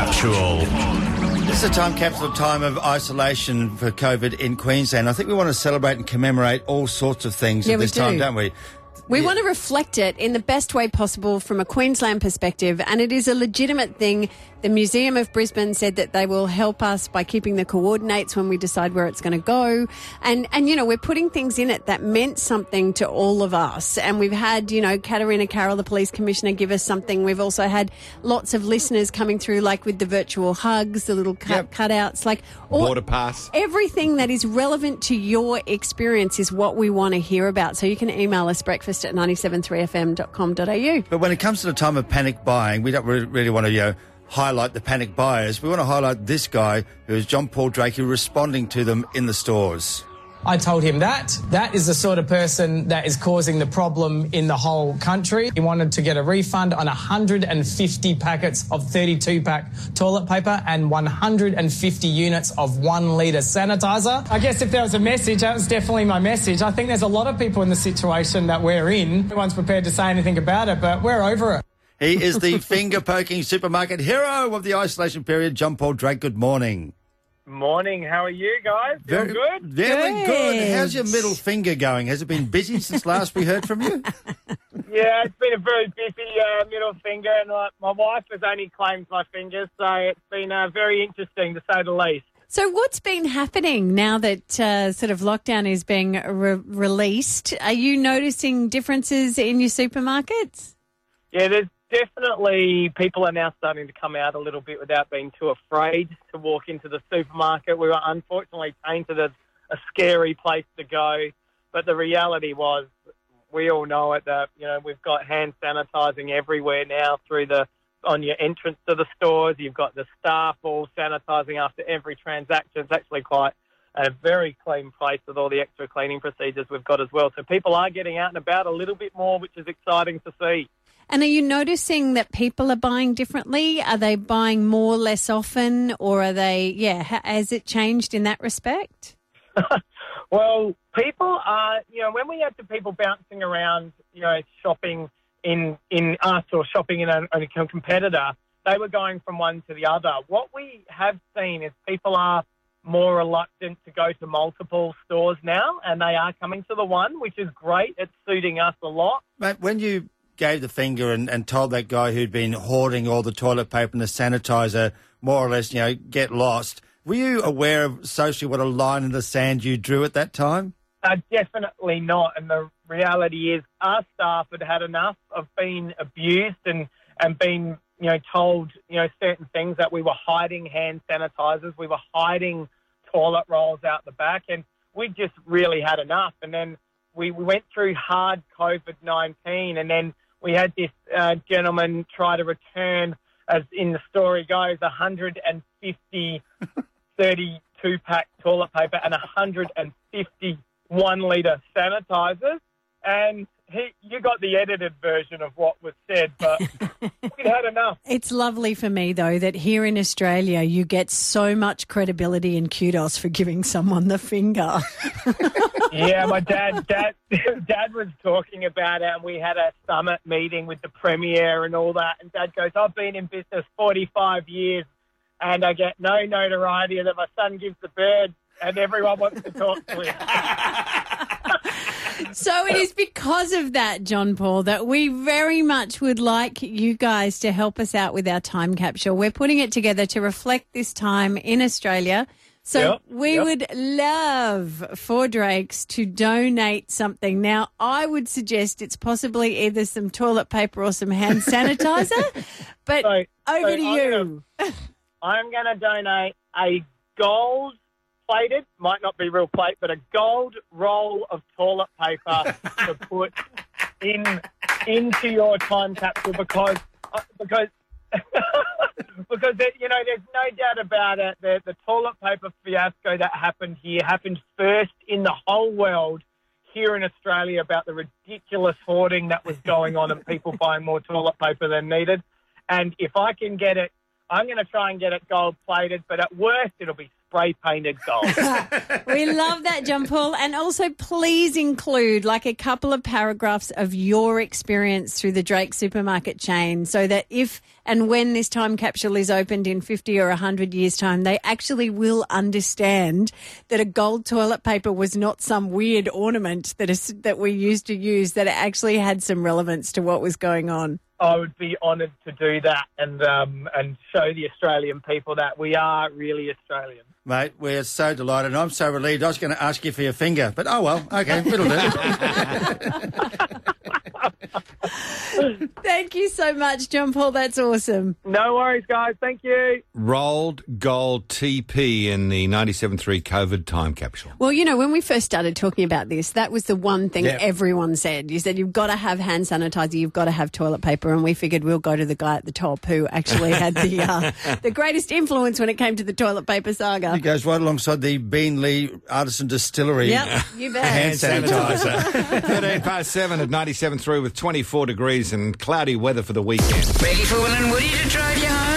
Capsule. This is a time capsule time of isolation for COVID in Queensland. I think we want to celebrate and commemorate all sorts of things at this time, don't we? We want to reflect it in the best way possible from a Queensland perspective, and it is a legitimate thing. The Museum of Brisbane said that they will help us by keeping the coordinates when we decide where it's going to go. And you know, we're putting things in it that meant something to all of us. And we've had, you know, Katarina Carroll, the police commissioner, give us something. We've also had lots of listeners coming through, like with the virtual hugs, the little cutouts, like Water pass. Everything that is relevant to your experience is what we want to hear about. So you can email us breakfast@973fm.com.au. But when it comes to the time of panic buying, we don't really want to, highlight the panic buyers. We want to highlight this guy, who is John Paul Drake, who's responding to them in the stores. I told him that is the sort of person that is causing the problem in the whole country. He wanted to get a refund on 150 packets of 32-pack toilet paper and 150 units of 1 litre sanitizer. I guess if there was a message, that was definitely my message. I think there's a lot of people in the situation that we're in. No one's prepared to say anything about it, but we're over it. He is the finger-poking supermarket hero of the isolation period, John Paul Drake. Good morning. Morning. How are you guys? Feeling good? Very good. How's your middle finger going? Has it been busy since last we heard from you? Yeah, it's been a very busy middle finger, and my wife has only claimed my fingers, so it's been very interesting, to say the least. So what's been happening now that sort of lockdown is being released? Are you noticing differences in your supermarkets? Yeah, there's definitely people are now starting to come out a little bit without being too afraid to walk into the supermarket. We were unfortunately painted as a scary place to go, but the reality was, we all know it, that we've got hand sanitising everywhere now on your entrance to the stores. You've got the staff all sanitising after every transaction. It's actually quite a very clean place with all the extra cleaning procedures we've got as well. So people are getting out and about a little bit more, which is exciting to see. And are you noticing that people are buying differently? Are they buying more, less often, or are they, has it changed in that respect? Well, people are, when we had the people bouncing around, shopping in us or shopping in a competitor, they were going from one to the other. What we have seen is people are more reluctant to go to multiple stores now, and they are coming to the one, which is great. It's suiting us a lot. Mate, when you gave the finger and told that guy who'd been hoarding all the toilet paper and the sanitizer, more or less, get lost, were you aware of socially what a line in the sand you drew at that time? Definitely not. And the reality is our staff had enough of being abused and being, told, certain things, that we were hiding hand sanitizers, we were hiding toilet rolls out the back, and we just really had enough. And then we went through hard COVID-19, and then we had this gentleman try to return, as in the story goes, 150 32-pack toilet paper and 150 1-litre sanitizers. And you got the edited version of what was said, but we'd had enough. It's lovely for me, though, that here in Australia you get so much credibility and kudos for giving someone the finger. Yeah, my dad was talking about it, and we had a summit meeting with the Premier and all that, and Dad goes, I've been in business 45 years, and I get no notoriety that my son gives the bird, and everyone wants to talk to him. So it is because of that, John Paul, that we very much would like you guys to help us out with our time capsule. We're putting it together to reflect this time in Australia. So we would love for Drakes to donate something. Now, I would suggest it's possibly either some toilet paper or some hand sanitizer, but over to you. I'm going to donate a gold-plated, might not be real plate, but a gold roll of toilet paper to put into your time capsule because there's no doubt about it. The toilet paper fiasco that happened here happened first in the whole world here in Australia, about the ridiculous hoarding that was going on and people buying more toilet paper than needed. And if I can get it, I'm going to try and get it gold-plated, but at worst it'll be spray painted gold. We love that, John Paul. And also, please include like a couple of paragraphs of your experience through the Drake supermarket chain so that if and when this time capsule is opened in 50 or 100 years' time, they actually will understand that a gold toilet paper was not some weird ornament that we used to use, that it actually had some relevance to what was going on. I would be honoured to do that and show the Australian people that we are really Australian. Mate, we're so delighted. And I'm so relieved. I was going to ask you for your finger, but oh well, okay, it'll do. Thank you so much, John Paul. That's awesome. No worries, guys. Thank you. Rolled gold TP in the 97.3 COVID time capsule. Well, you know, when we first started talking about this, that was the one thing everyone said. You said you've got to have hand sanitizer, you've got to have toilet paper, and we figured we'll go to the guy at the top who actually had the greatest influence when it came to the toilet paper saga. It goes right alongside the Beanley Artisan Distillery. Yep, you bet. Hand sanitizer. 7 at 97.3 with 24 degrees and cloudy weather for the weekend. Ready for Will and Woody to drive you home?